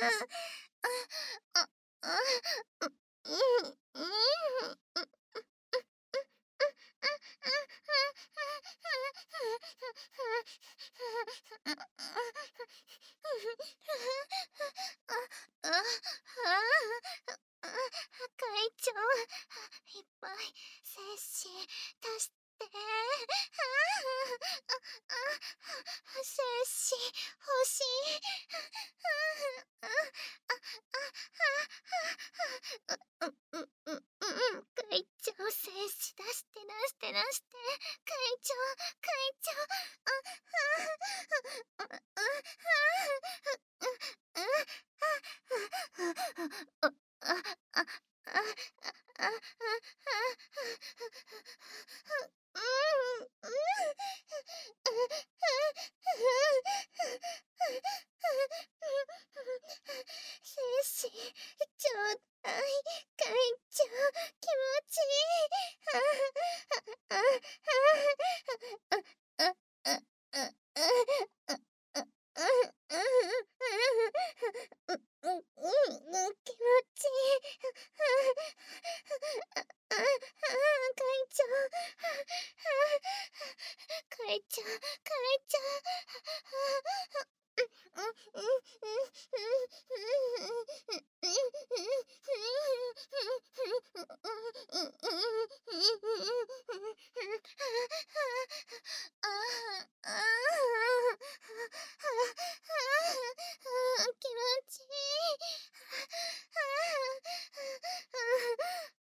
会長、いっぱい精子出して。精子欲しい。会長、精子出して出して出して。会長、会長。精子ちょうだい。会長、気持ち気持ちいい。会長、会長、会長。